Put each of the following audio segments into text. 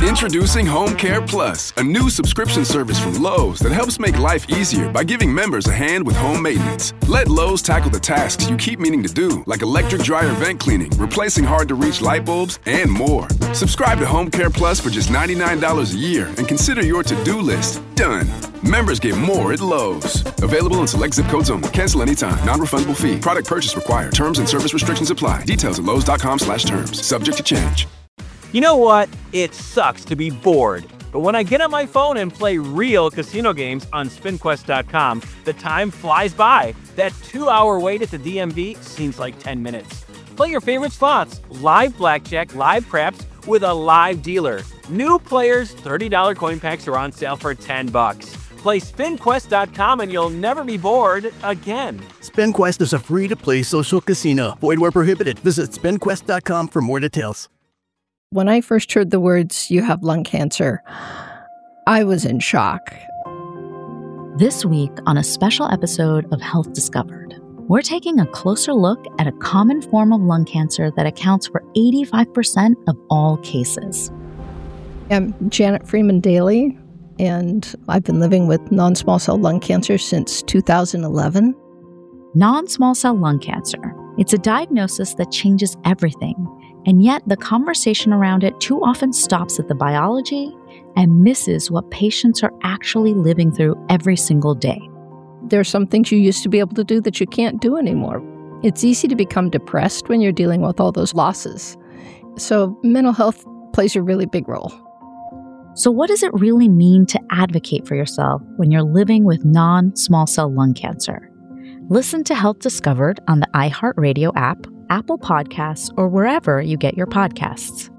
Introducing Home Care Plus, a new subscription service from Lowe's that helps make life easier by giving members a hand with home maintenance. Let Lowe's tackle the tasks you keep meaning to do, like electric dryer vent cleaning, replacing hard-to-reach light bulbs, and more. Subscribe to Home Care Plus for just $99 a year and consider your to-do list done. Members get more at Lowe's. Available in select zip codes only. Cancel anytime. Non-refundable fee. Product purchase required. Terms and service restrictions apply. Details at lowes.com/terms. Subject to change. You know what? It sucks to be bored. But when I get on my phone and play real casino games on SpinQuest.com, the time flies by. That 2-hour wait at the DMV seems like 10 minutes. Play your favorite slots, live blackjack, live craps, with a live dealer. New players, $30 coin packs are on sale for $10. Play SpinQuest.com and you'll never be bored again. SpinQuest is a free-to-play social casino. Void where prohibited. Visit SpinQuest.com for more details. When I first heard the words, "you have lung cancer," I was in shock. This week on a special episode of Health Discovered, we're taking a closer look at a common form of lung cancer that accounts for 85% of all cases. I'm Janet Freeman Daly, and I've been living with non-small cell lung cancer since 2011. Non-small cell lung cancer. It's a diagnosis that changes everything, and yet the conversation around it too often stops at the biology and misses what patients are actually living through every single day. There are some things you used to be able to do that you can't do anymore. It's easy to become depressed when you're dealing with all those losses. So mental health plays a really big role. So what does it really mean to advocate for yourself when you're living with non-small cell lung cancer? Listen to Health Discovered on the iHeartRadio app, Apple Podcasts, or wherever you get your podcasts.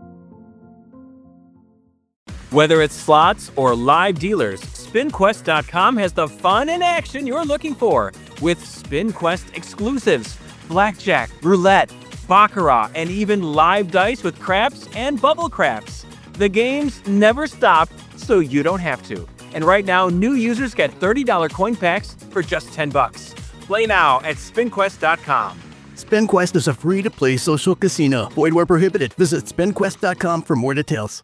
Whether it's slots or live dealers, SpinQuest.com has the fun and action you're looking for with SpinQuest exclusives, blackjack, roulette, baccarat, and even live dice with craps and bubble craps. The games never stop, so you don't have to. And right now, new users get $30 coin packs for just $10. Play now at SpinQuest.com. SpinQuest is a free-to-play social casino. Void where prohibited. Visit SpinQuest.com for more details.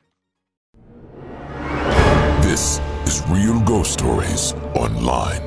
This is Real Ghost Stories Online.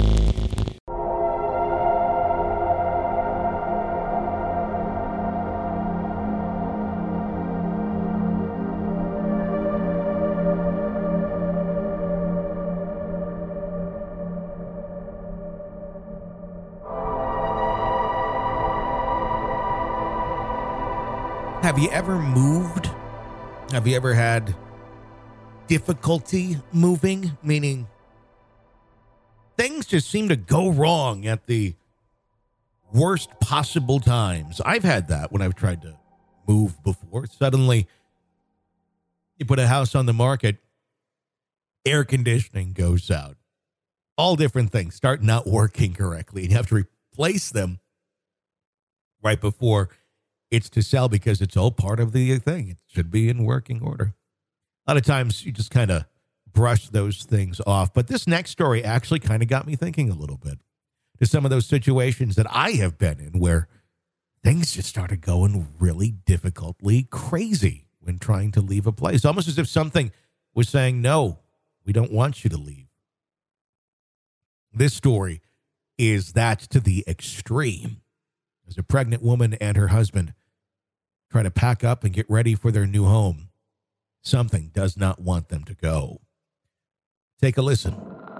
Have you ever moved? Have you ever had difficulty moving? Meaning things just seem to go wrong at the worst possible times. I've had that when I've tried to move before. Suddenly, you put a house on the market, air conditioning goes out. All different things start not working correctly, and you have to replace them right before it's to sell because it's all part of the thing. It should be in working order. A lot of times you just kind of brush those things off. But this next story actually kind of got me thinking a little bit to some of those situations that I have been in where things just started going really difficultly crazy when trying to leave a place. Almost as if something was saying, no, we don't want you to leave. This story is that to the extreme. As a pregnant woman and her husband try to pack up and get ready for their new home, something does not want them to go. Take a listen.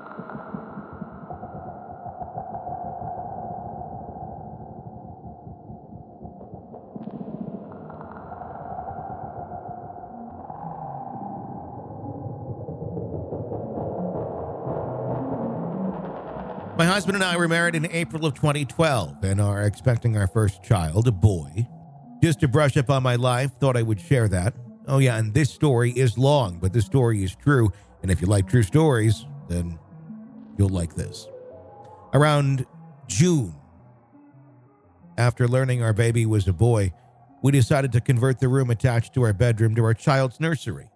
My husband and I were married in April of 2012 and are expecting our first child, a boy. Just to brush up on my life, thought I would share that. Oh yeah, and this story is long, but this story is true. And if you like true stories, then you'll like this. Around June, after learning our baby was a boy, we decided to convert the room attached to our bedroom to our child's nursery.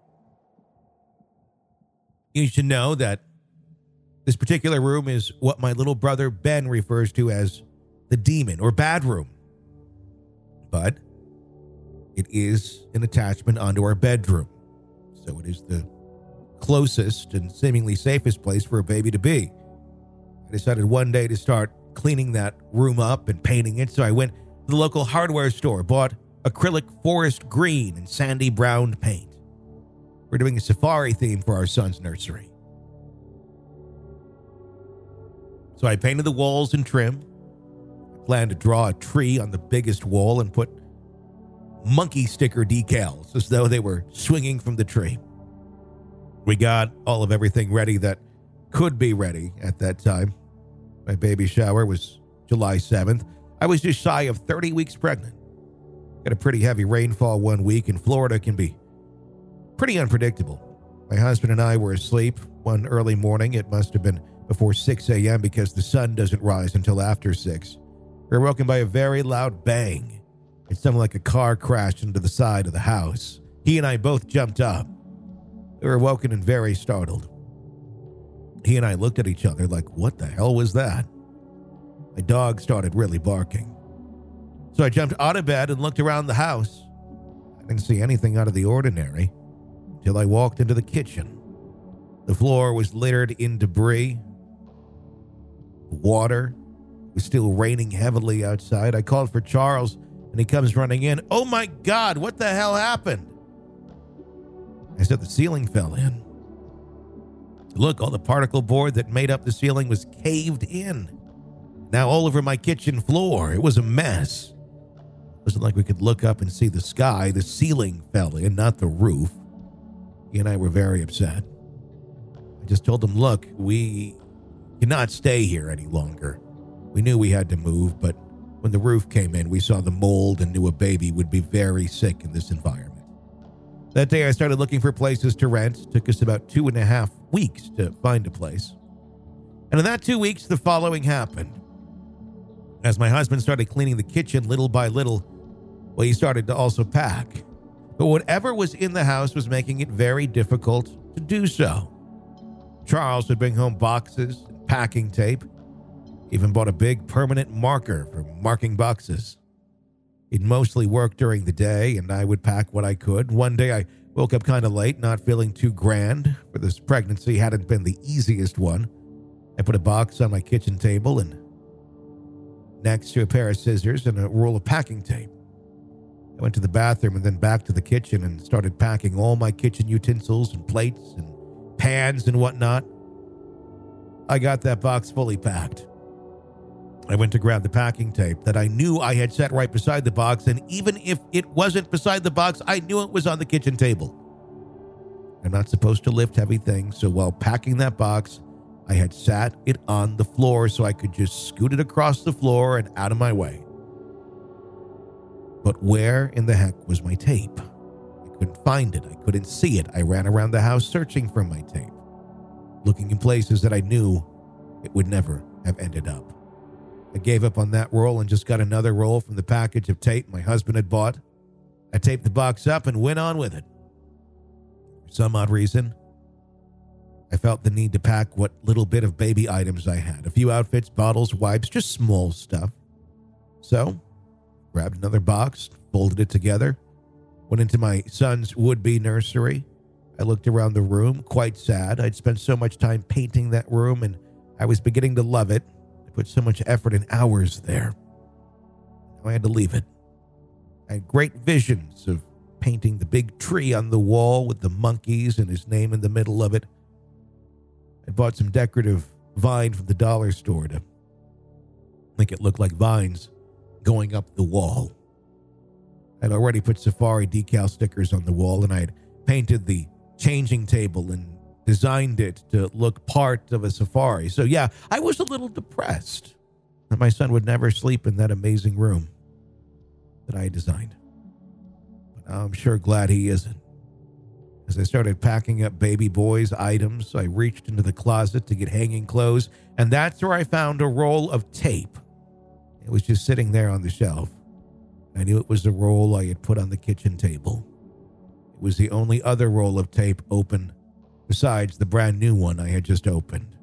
You should know that this particular room is what my little brother Ben refers to as the demon or bad room. But it is an attachment onto our bedroom. so it is the closest and seemingly safest place for a baby to be. I decided one day to start cleaning that room up and painting it, so I went to the local hardware store, bought acrylic forest green and sandy brown paint. We're doing a safari theme for our son's nursery. So I painted the walls and trim. I planned to draw a tree on the biggest wall and put monkey sticker decals as though they were swinging from the tree. We got all of everything ready that could be ready at that time. My baby shower was July 7th. I was just shy of 30 weeks pregnant. Got a pretty heavy rainfall one week, and Florida can be pretty unpredictable. My husband and I were asleep one early morning. It must have been before 6 a.m. because the sun doesn't rise until after 6. We were woken by a very loud bang. It sounded like a car crashed into the side of the house. He and I both jumped up. We were woken and very startled. He and I looked at each other like, what the hell was that? My dog started really barking. So I jumped out of bed and looked around the house. I didn't see anything out of the ordinary until I walked into the kitchen. The floor was littered in debris. Water was still raining heavily outside. I called for Charles, and he comes running in. Oh my God, what the hell happened? I said the ceiling fell in. Look, all the particle board that made up the ceiling was caved in. Now all over my kitchen floor. It was a mess. It wasn't like we could look up and see the sky. The ceiling fell in, not the roof. He and I were very upset. I just told him, look, we cannot stay here any longer. We knew we had to move, but when the roof came in, we saw the mold and knew a baby would be very sick in this environment. That day, I started looking for places to rent. It took us about 2.5 weeks to find a place. And in that 2 weeks, the following happened. As my husband started cleaning the kitchen little by little, well, he started to also pack. But whatever was in the house was making it very difficult to do so. Charles would bring home boxes and packing tape. Even bought a big permanent marker for marking boxes. He'd mostly work during the day, and I would pack what I could. One day I woke up kind of late, not feeling too grand, for this pregnancy hadn't been the easiest one. I put a box on my kitchen table and next to a pair of scissors and a roll of packing tape. I went to the bathroom and then back to the kitchen and started packing all my kitchen utensils and plates and pans and whatnot. I got that box fully packed. I went to grab the packing tape that I knew I had set right beside the box, and even if it wasn't beside the box, I knew it was on the kitchen table. I'm not supposed to lift heavy things, so while packing that box, I had sat it on the floor so I could just scoot it across the floor and out of my way. But where in the heck was my tape? I couldn't find it. I couldn't see it. I ran around the house searching for my tape, looking in places that I knew it would never have ended up. I gave up on that roll and just got another roll from the package of tape my husband had bought. I taped the box up and went on with it. For some odd reason, I felt the need to pack what little bit of baby items I had. A few outfits, bottles, wipes, just small stuff. So, grabbed another box, folded it together, went into my son's would-be nursery. I looked around the room, quite sad. I'd spent so much time painting that room, and I was beginning to love it. I put so much effort and hours there. Now I had to leave it. I had great visions of painting the big tree on the wall with the monkeys and his name in the middle of it. I bought some decorative vine from the dollar store to make it look like vines going up the wall. I'd already put safari decal stickers on the wall, and I had painted the changing table and designed it to look part of a safari. So yeah, I was a little depressed that my son would never sleep in that amazing room that I designed. But I'm sure glad he isn't. As I started packing up baby boy's items, I reached into the closet to get hanging clothes, and that's where I found a roll of tape. It was just sitting there on the shelf. I knew it was the roll I had put on the kitchen table. It was the only other roll of tape open besides the brand new one I had just opened.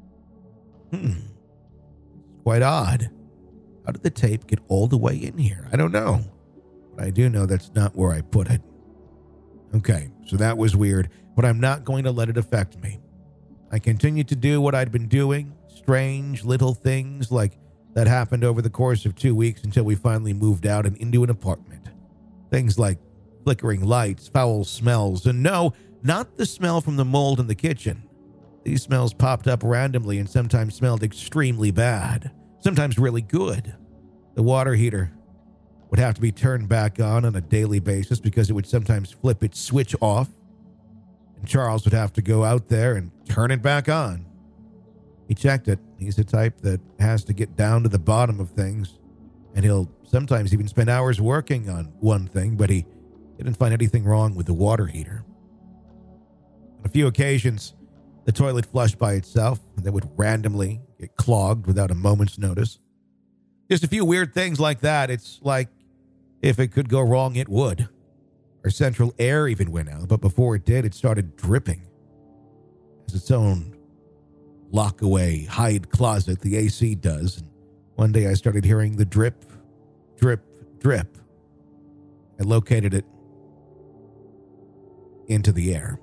Quite odd. How did the tape get all the way in here? I don't know. But I do know that's not where I put it. Okay, so that was weird, but I'm not going to let it affect me. I continued to do what I'd been doing, strange little things like that happened over the course of 2 weeks until we finally moved out and into an apartment. Things like flickering lights, foul smells, and no, not the smell from the mold in the kitchen. These smells popped up randomly and sometimes smelled extremely bad, sometimes really good. The water heater would have to be turned back on a daily basis because it would sometimes flip its switch off, and Charles would have to go out there and turn it back on. He checked it. He's the type that has to get down to the bottom of things, and he'll sometimes even spend hours working on one thing, but he didn't find anything wrong with the water heater. On a few occasions, the toilet flushed by itself, and then would randomly get clogged without a moment's notice. Just a few weird things like that. It's like if it could go wrong, it would. Our central air even went out, but before it did, it started dripping. As its own lock-away, hide closet, the AC does. And one day I started hearing the drip, drip, drip. I located it into the air.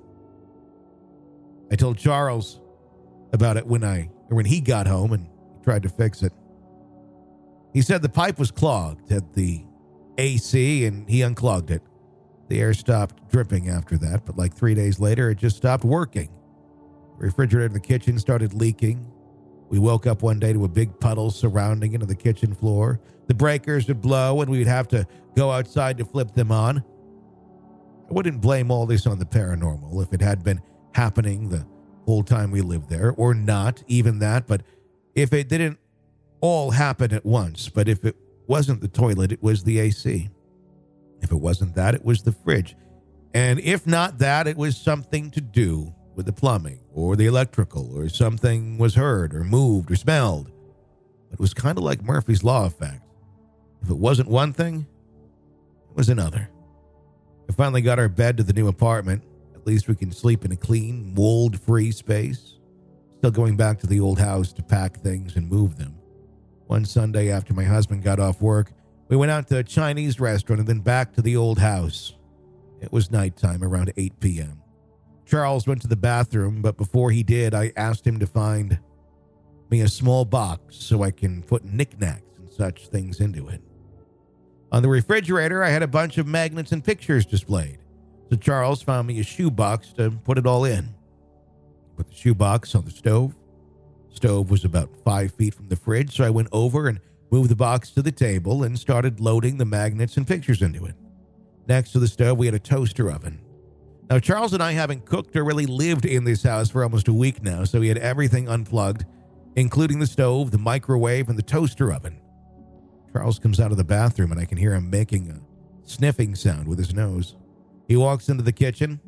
I told Charles about it when he got home and tried to fix it. He said the pipe was clogged at the AC and he unclogged it. The air stopped dripping after that, but like 3 days later, it just stopped working. The refrigerator in the kitchen started leaking. We woke up one day to a big puddle surrounding it on the kitchen floor. The breakers would blow and we would have to go outside to flip them on. I wouldn't blame all this on the paranormal if it had been happening the whole time we lived there, or not, even that, but if it didn't all happen at once, but if it wasn't the toilet, it was the AC. If it wasn't that, it was the fridge. And if not that, it was something to do with the plumbing or the electrical, or something was heard or moved or smelled. It was kind of like Murphy's Law effect. If it wasn't one thing, it was another. I finally got our bed to the new apartment. At least we can sleep in a clean, mold-free space. Still going back to the old house to pack things and move them. One Sunday after my husband got off work, we went out to a Chinese restaurant and then back to the old house. It was nighttime, around 8 p.m. Charles went to the bathroom, but before he did, I asked him to find me a small box so I can put knickknacks and such things into it. On the refrigerator, I had a bunch of magnets and pictures displayed. So Charles found me a shoebox to put it all in. Put the shoebox on the stove. Stove was about 5 feet from the fridge, so I went over and moved the box to the table and started loading the magnets and pictures into it. Next to the stove, we had a toaster oven. Now, Charles and I haven't cooked or really lived in this house for almost a week now, so we had everything unplugged, including the stove, the microwave, and the toaster oven. Charles comes out of the bathroom, and I can hear him making a sniffing sound with his nose. He walks into the kitchen.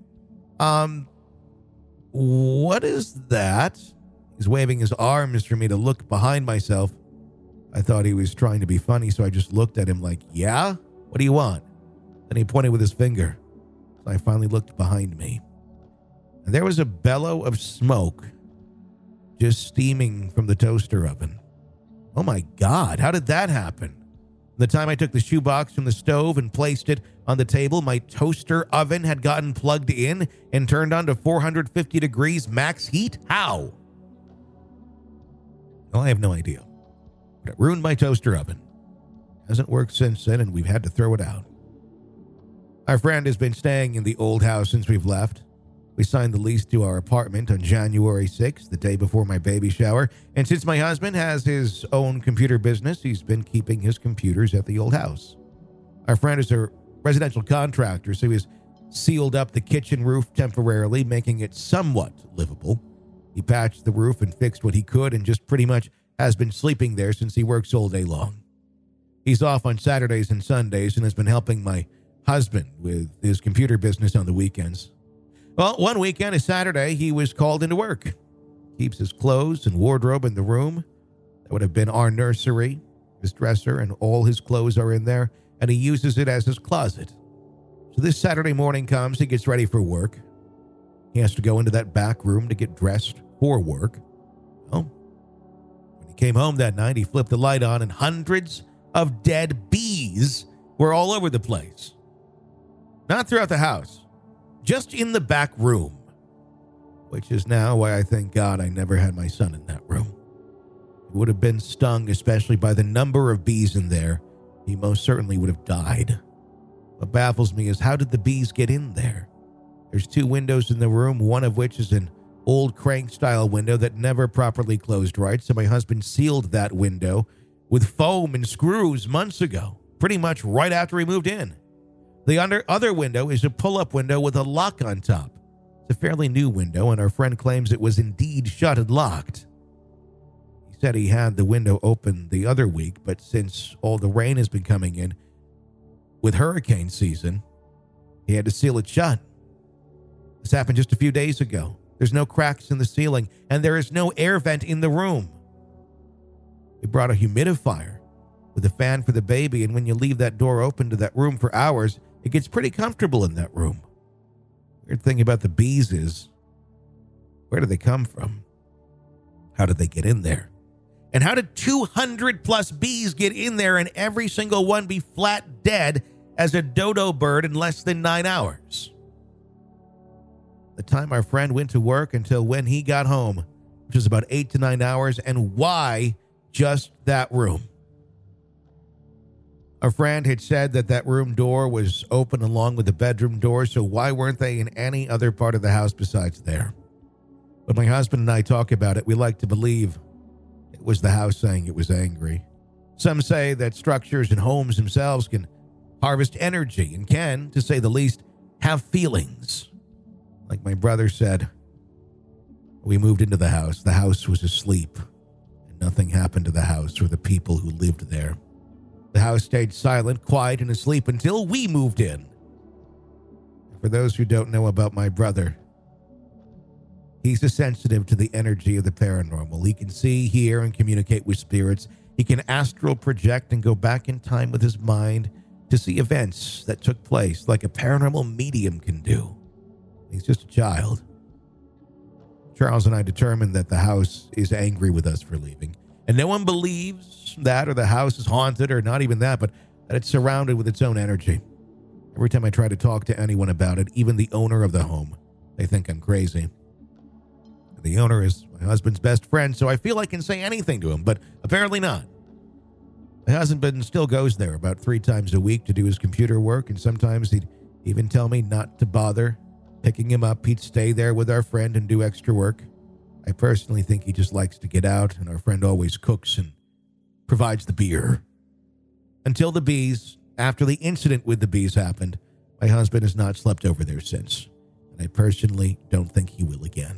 What is that? He's waving his arms for me to look behind myself. I thought he was trying to be funny, so I just looked at him like, yeah? What do you want? Then he pointed with his finger. So I finally looked behind me. And there was a bellow of smoke just steaming from the toaster oven. Oh my God, how did that happen? The time I took the shoebox from the stove and placed it on the table, my toaster oven had gotten plugged in and turned on to 450 degrees max heat? How? Well, I have no idea. But it ruined my toaster oven. Hasn't worked since then, and we've had to throw it out. Our friend has been staying in the old house since we've left. We signed the lease to our apartment on January 6th, the day before my baby shower. And since my husband has his own computer business, he's been keeping his computers at the old house. Our friend is a residential contractor, so he's sealed up the kitchen roof temporarily, making it somewhat livable. He patched the roof and fixed what he could and just pretty much has been sleeping there since he works all day long. He's off on Saturdays and Sundays and has been helping my husband with his computer business on the weekends. Well, one weekend, a Saturday, he was called into work. Keeps his clothes and wardrobe in the room. That would have been our nursery, his dresser, and all his clothes are in there, and he uses it as his closet. So this Saturday morning comes, he gets ready for work. He has to go into that back room to get dressed for work. Well, when he came home that night, he flipped the light on, and hundreds of dead bees were all over the place. Not throughout the house, just in the back room, which is now why I thank God I never had my son in that room. He would have been stung, especially by the number of bees in there. He most certainly would have died. What baffles me is, how did the bees get in there? There's 2 windows in the room, one of which is an old crank-style window that never properly closed right, so my husband sealed that window with foam and screws months ago, pretty much right after he moved in. The other window is a pull-up window with a lock on top. It's a fairly new window, and our friend claims it was indeed shut and locked. He said he had the window open the other week, but since all the rain has been coming in with hurricane season, he had to seal it shut. This happened just a few days ago. There's no cracks in the ceiling, and there is no air vent in the room. We brought a humidifier with a fan for the baby, and when you leave that door open to that room for hours, it gets pretty comfortable in that room. Weird thing about the bees is, where do they come from? How did they get in there? And how did 200 plus bees get in there and every single one be flat dead as a dodo bird in less than 9 hours? The time our friend went to work until when he got home, which was about 8 to 9 hours, and why just that room? Our friend had said that room door was open along with the bedroom door, so why weren't they in any other part of the house besides there? When my husband and I talk about it, we like to believe it was the house saying it was angry. Some say that structures and homes themselves can harvest energy and can, to say the least, have feelings. Like my brother said, we moved into the house was asleep, and nothing happened to the house or the people who lived there. The house stayed silent, quiet, and asleep until we moved in. For those who don't know about my brother, he's sensitive to the energy of the paranormal. He can see, hear, and communicate with spirits. He can astral project and go back in time with his mind to see events that took place like a paranormal medium can do. He's just a child. Charles and I determined that the house is angry with us for leaving. And no one believes that or the house is haunted or not even that, but that it's surrounded with its own energy. Every time I try to talk to anyone about it, even the owner of the home, they think I'm crazy. The owner is my husband's best friend, so I feel I can say anything to him, but apparently not. My husband still goes there about 3 times a week to do his computer work, and sometimes he'd even tell me not to bother picking him up. He'd stay there with our friend and do extra work. I personally think he just likes to get out, and our friend always cooks and provides the beer. Until the bees, after the incident with the bees happened, my husband has not slept over there since, and I personally don't think he will again.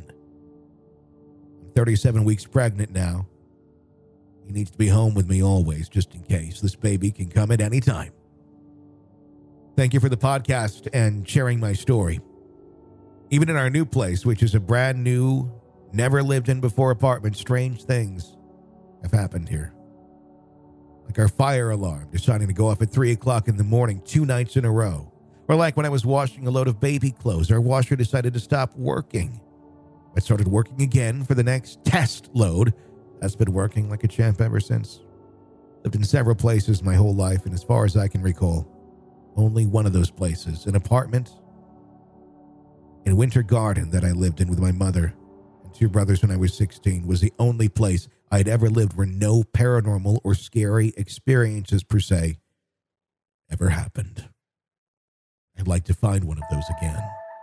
I'm 37 weeks pregnant now. He needs to be home with me always, just in case. This baby can come at any time. Thank you for the podcast and sharing my story. Even in our new place, which is a brand new, never lived in before apartment, strange things have happened here. Like our fire alarm deciding to go off at 3 o'clock in the morning 2 nights in a row. Or like when I was washing a load of baby clothes, our washer decided to stop working. I started working again for the next test load. That's been working like a champ ever since. Lived in several places my whole life, and as far as I can recall, only one of those places, an apartment in Winter Garden that I lived in with my mother and 2 brothers when I was 16, was the only place I'd ever lived where no paranormal or scary experiences per se ever happened. I'd like to find one of those again.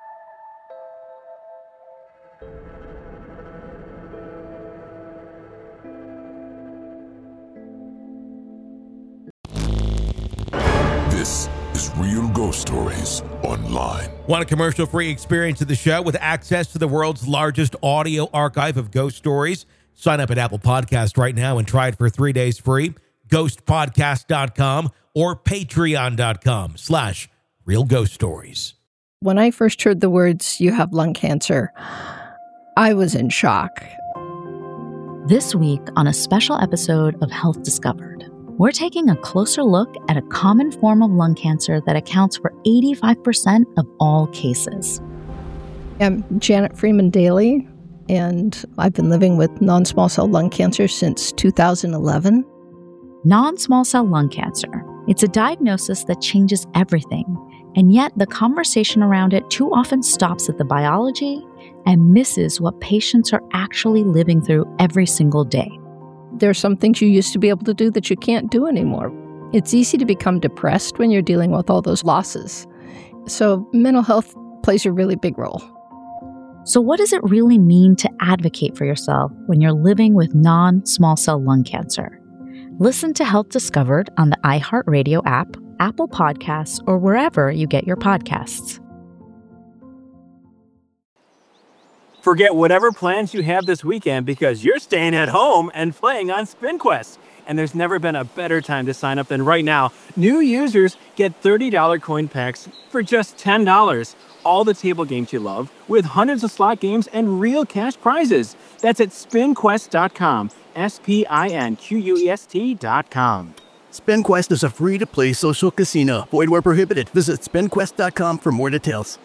This is Real Ghost Stories Online. Want a commercial-free experience of the show with access to the world's largest audio archive of ghost stories? Sign up at Apple Podcast right now and try it for 3 days free. Ghostpodcast.com or patreon.com/Real Ghost Stories. When I first heard the words, "you have lung cancer," I was in shock. This week on a special episode of Health Discovered, we're taking a closer look at a common form of lung cancer that accounts for 85% of all cases. I'm Janet Freeman Daly, and I've been living with non-small cell lung cancer since 2011. Non-small cell lung cancer. It's a diagnosis that changes everything, and yet the conversation around it too often stops at the biology and misses what patients are actually living through every single day. There are some things you used to be able to do that you can't do anymore. It's easy to become depressed when you're dealing with all those losses. So mental health plays a really big role. So what does it really mean to advocate for yourself when you're living with non-small cell lung cancer? Listen to Health Discovered on the iHeartRadio app, Apple Podcasts, or wherever you get your podcasts. Forget whatever plans you have this weekend because you're staying at home and playing on SpinQuest. And there's never been a better time to sign up than right now. New users get $30 coin packs for just $10. All the table games you love, with hundreds of slot games and real cash prizes. That's at SpinQuest.com. SpinQuest.com. SpinQuest is a free-to-play social casino. Void where prohibited. Visit SpinQuest.com for more details.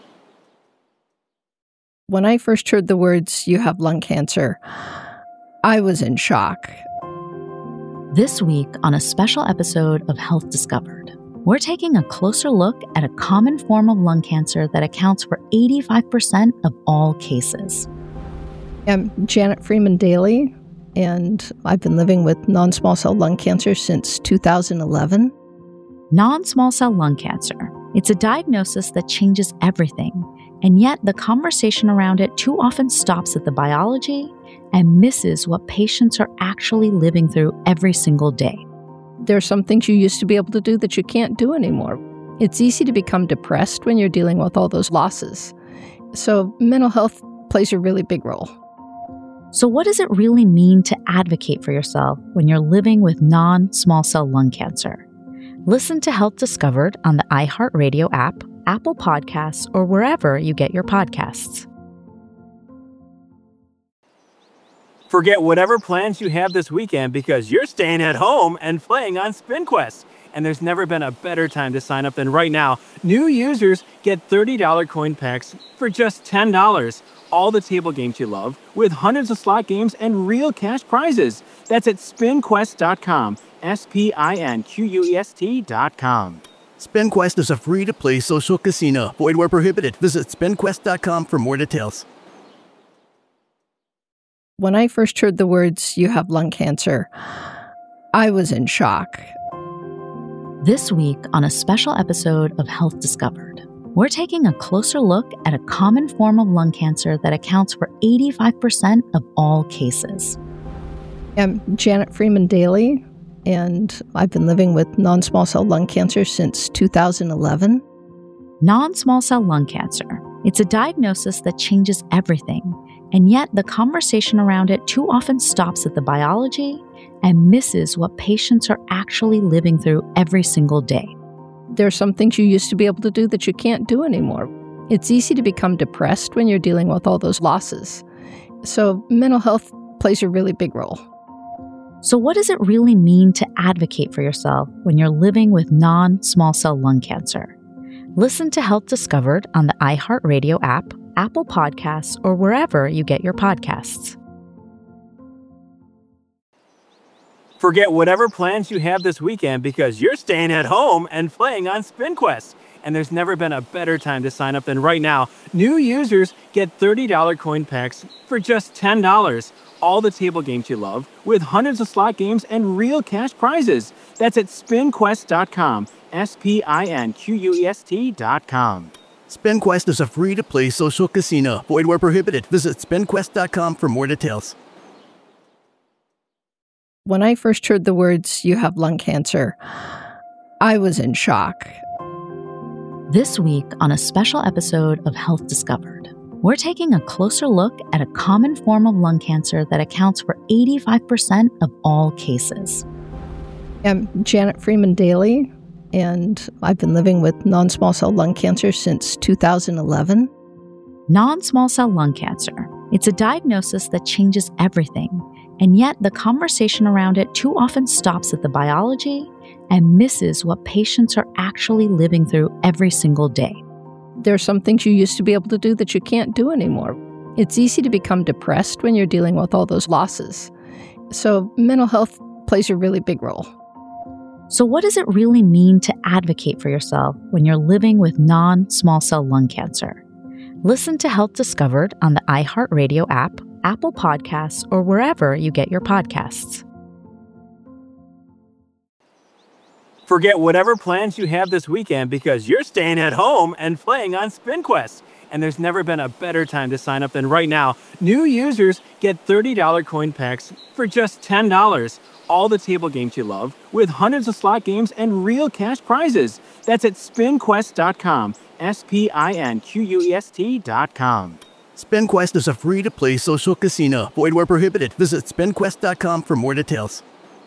When I first heard the words, "you have lung cancer," I was in shock. This week on a special episode of Health Discovered, we're taking a closer look at a common form of lung cancer that accounts for 85% of all cases. I'm Janet Freeman Daly, and I've been living with non-small cell lung cancer since 2011. Non-small cell lung cancer. It's a diagnosis that changes everything, and yet the conversation around it too often stops at the biology and misses what patients are actually living through every single day. There are some things you used to be able to do that you can't do anymore. It's easy to become depressed when you're dealing with all those losses. So mental health plays a really big role. So what does it really mean to advocate for yourself when you're living with non-small cell lung cancer? Listen to Health Discovered on the iHeartRadio app, Apple Podcasts, or wherever you get your podcasts. Forget whatever plans you have this weekend because you're staying at home and playing on SpinQuest. And there's never been a better time to sign up than right now. New users get $30 coin packs for just $10. All the table games you love, with hundreds of slot games and real cash prizes. That's at SpinQuest.com. SpinQuest.com. SpinQuest is a free-to-play social casino. Void where prohibited. Visit SpinQuest.com for more details. When I first heard the words, "you have lung cancer," I was in shock. This week on a special episode of Health Discovered, we're taking a closer look at a common form of lung cancer that accounts for 85% of all cases. I'm Janet Freeman Daly, and I've been living with non-small cell lung cancer since 2011. Non-small cell lung cancer. It's a diagnosis that changes everything, and yet the conversation around it too often stops at the biology and misses what patients are actually living through every single day. There are some things you used to be able to do that you can't do anymore. It's easy to become depressed when you're dealing with all those losses. So mental health plays a really big role. So what does it really mean to advocate for yourself when you're living with non-small cell lung cancer? Listen to Health Discovered on the iHeartRadio app, Apple Podcasts, or wherever you get your podcasts. Forget whatever plans you have this weekend because you're staying at home and playing on SpinQuest. And there's never been a better time to sign up than right now. New users get $30 coin packs for just $10. All the table games you love, with hundreds of slot games and real cash prizes. That's at SpinQuest.com. SpinQuest.com. SpinQuest is a free-to-play social casino. Void where prohibited. Visit SpinQuest.com for more details. When I first heard the words, "you have lung cancer," I was in shock. This week on a special episode of Health Discovered, we're taking a closer look at a common form of lung cancer that accounts for 85% of all cases. I'm Janet Freeman Daly, and I've been living with non-small cell lung cancer since 2011. Non-small cell lung cancer. It's a diagnosis that changes everything, and yet the conversation around it too often stops at the biology and misses what patients are actually living through every single day. There are some things you used to be able to do that you can't do anymore. It's easy to become depressed when you're dealing with all those losses. So mental health plays a really big role. So, what does it really mean to advocate for yourself when you're living with non-small cell lung cancer? Listen to Health Discovered on the iHeartRadio app, Apple Podcasts, or wherever you get your podcasts. Forget whatever plans you have this weekend because you're staying at home and playing on SpinQuest. And there's never been a better time to sign up than right now. New users get $30 coin packs for just $10. All the table games you love, with hundreds of slot games and real cash prizes. That's at spinquest.com. SPINQUEST.com. SpinQuest is a free-to-play social casino. Void where prohibited. Visit spinquest.com for more details.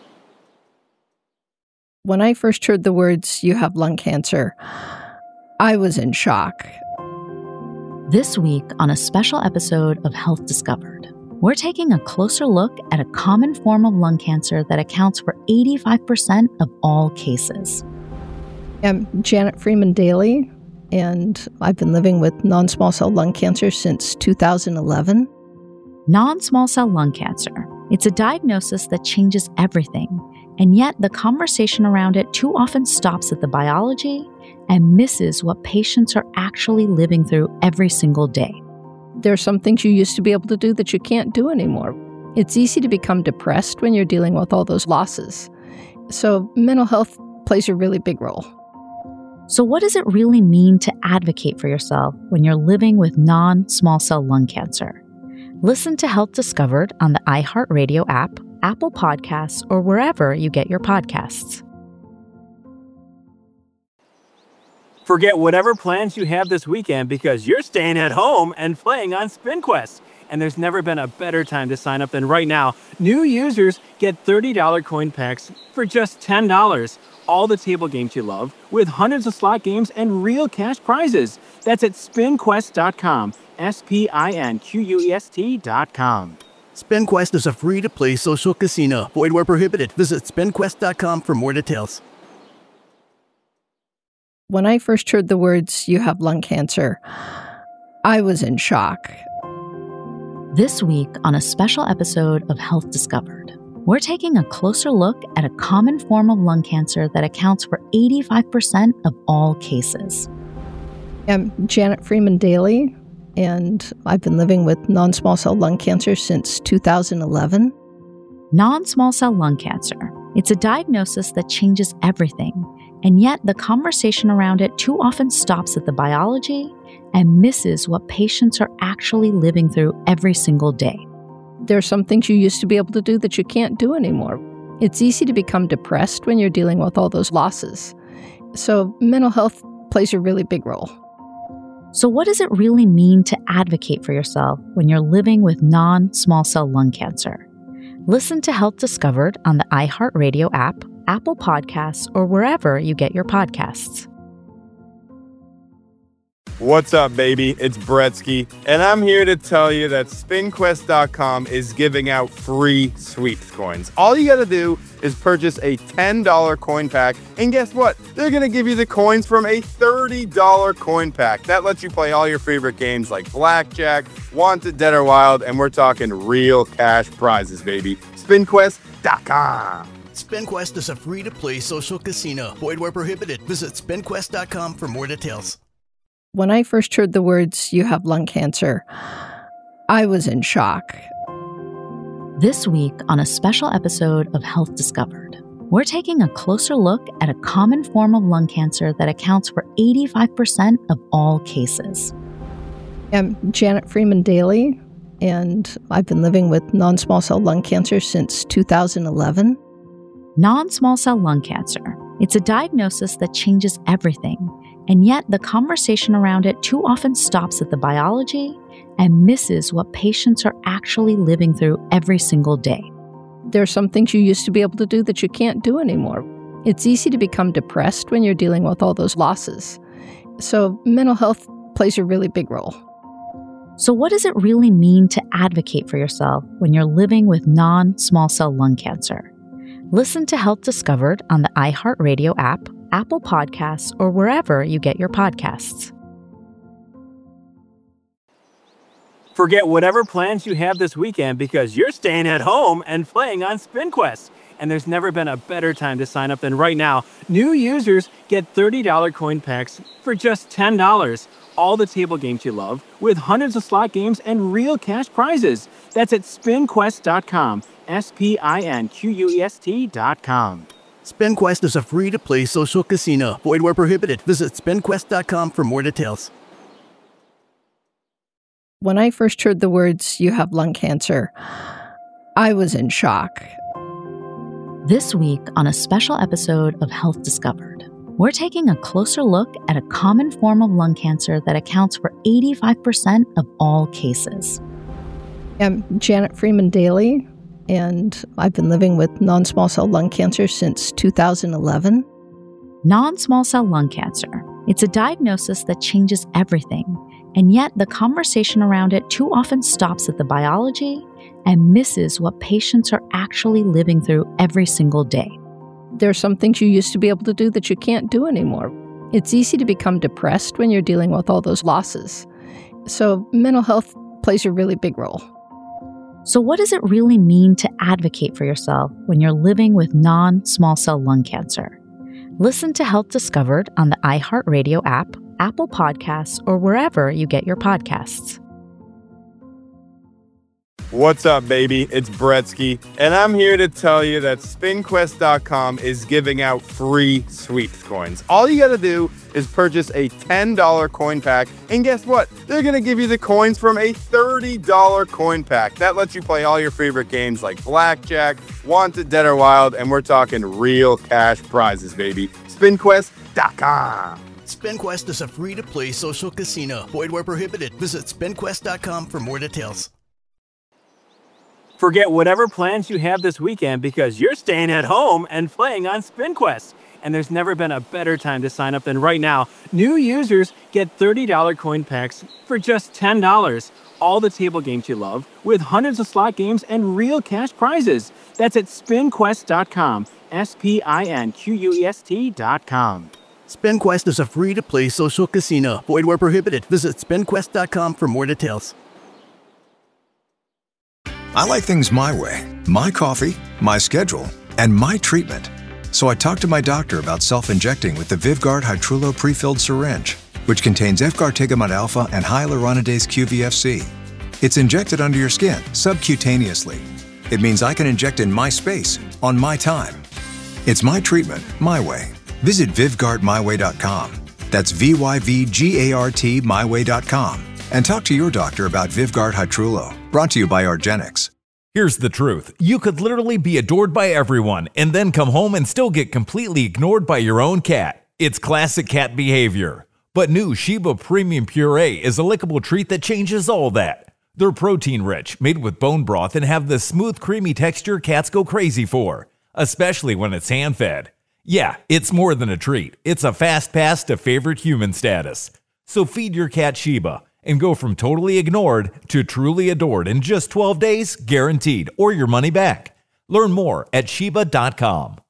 When I first heard the words, "you have lung cancer," I was in shock. This week on a special episode of Health Discovered, we're taking a closer look at a common form of lung cancer that accounts for 85% of all cases. I'm Janet Freeman Daly, and I've been living with non-small cell lung cancer since 2011. Non-small cell lung cancer. It's a diagnosis that changes everything, and yet the conversation around it too often stops at the biology and misses what patients are actually living through every single day. There are some things you used to be able to do that you can't do anymore. It's easy to become depressed when you're dealing with all those losses. So mental health plays a really big role. So what does it really mean to advocate for yourself when you're living with non-small cell lung cancer? Listen to Health Discovered on the iHeartRadio app, Apple Podcasts, or wherever you get your podcasts. Forget whatever plans you have this weekend because you're staying at home and playing on SpinQuest. And there's never been a better time to sign up than right now. New users get $30 coin packs for just $10. All the table games you love, with hundreds of slot games and real cash prizes. That's at spinquest.com. SPINQUEST.com. SpinQuest is a free-to-play social casino. Void where prohibited. Visit spinquest.com for more details. When I first heard the words, "you have lung cancer," I was in shock. This week on a special episode of Health Discovered, we're taking a closer look at a common form of lung cancer that accounts for 85% of all cases. I'm Janet Freeman Daly, and I've been living with non-small cell lung cancer since 2011. Non-small cell lung cancer. It's a diagnosis that changes everything, and yet the conversation around it too often stops at the biology and misses what patients are actually living through every single day. There are some things you used to be able to do that you can't do anymore. It's easy to become depressed when you're dealing with all those losses. So mental health plays a really big role. So what does it really mean to advocate for yourself when you're living with non-small cell lung cancer? Listen to Health Discovered on the iHeartRadio app, Apple Podcasts, or wherever you get your podcasts. What's up, baby? It's Bretsky, and I'm here to tell you that SpinQuest.com is giving out free Sweeps coins. All you gotta do is purchase a $10 coin pack, and guess what? They're gonna give you the coins from a $30 coin pack. That lets you play all your favorite games like Blackjack, Wanted, Dead or Wild, and we're talking real cash prizes, baby. SpinQuest.com. SpinQuest is a free-to-play social casino. Void where prohibited. Visit spinquest.com for more details. When I first heard the words, "you have lung cancer," I was in shock. This week on a special episode of Health Discovered, we're taking a closer look at a common form of lung cancer that accounts for 85% of all cases. I'm Janet Freeman Daly, and I've been living with non-small cell lung cancer since 2011. Non-small cell lung cancer. It's a diagnosis that changes everything, and yet the conversation around it too often stops at the biology and misses what patients are actually living through every single day. There are some things you used to be able to do that you can't do anymore. It's easy to become depressed when you're dealing with all those losses. So mental health plays a really big role. So what does it really mean to advocate for yourself when you're living with non-small cell lung cancer? Listen to Health Discovered on the iHeartRadio app, Apple Podcasts, or wherever you get your podcasts. Forget whatever plans you have this weekend because you're staying at home and playing on SpinQuest. and there's never been a better time to sign up than right now. New users get $30 coin packs for just $10. All the table games you love, with hundreds of slot games and real cash prizes. That's at SpinQuest.com. SpinQuest.com. SpinQuest is a free-to-play social casino. Void where prohibited. Visit SpinQuest.com for more details. When I first heard the words, "you have lung cancer," I was in shock. This week on a special episode of Health Discovered, we're taking a closer look at a common form of lung cancer that accounts for 85% of all cases. I'm Janet Freeman Daly, and I've been living with non-small cell lung cancer since 2011. Non-small cell lung cancer. It's a diagnosis that changes everything, and yet the conversation around it too often stops at the biology and misses what patients are actually living through every single day. There are some things you used to be able to do that you can't do anymore. It's easy to become depressed when you're dealing with all those losses. So mental health plays a really big role. So what does it really mean to advocate for yourself when you're living with non-small cell lung cancer? Listen to Health Discovered on the iHeartRadio app, Apple Podcasts, or wherever you get your podcasts. What's up, baby? It's Bretsky, and I'm here to tell you that SpinQuest.com is giving out free Sweets coins. All you gotta do is purchase a $10 coin pack, and guess what? They're gonna give you the coins from a $30 coin pack. That lets you play all your favorite games like Blackjack, Wanted, Dead or Wild, and we're talking real cash prizes, baby. SpinQuest.com. SpinQuest is a free-to-play social casino. Void where prohibited. Visit SpinQuest.com for more details. Forget whatever plans you have this weekend because you're staying at home and playing on SpinQuest. And there's never been a better time to sign up than right now. New users get $30 coin packs for just $10. All the table games you love, with hundreds of slot games and real cash prizes. That's at SpinQuest.com. SpinQuest.com. SpinQuest is a free-to-play social casino. Void where prohibited. Visit SpinQuest.com for more details. I like things my way. My coffee, my schedule, and my treatment. So I talked to my doctor about self-injecting with the Vyvgart Hytrulo pre-filled syringe, which contains efgartigimod alpha and hyaluronidase QVFC. It's injected under your skin, subcutaneously. It means I can inject in my space, on my time. It's my treatment, my way. Visit VyvgartMyWay.com. That's VYVGART MyWay.com. And talk to your doctor about Vyvgart Hytrulo. Brought to you by argenx. Here's the truth. You could literally be adored by everyone and then come home and still get completely ignored by your own cat. It's classic cat behavior. But new Sheba Premium Puree is a lickable treat that changes all that. They're protein-rich, made with bone broth, and have the smooth, creamy texture cats go crazy for, especially when it's hand-fed. Yeah, it's more than a treat. It's a fast pass to favorite human status. So feed your cat Sheba and go from totally ignored to truly adored in just 12 days, guaranteed, or your money back. Learn more at Sheba.com.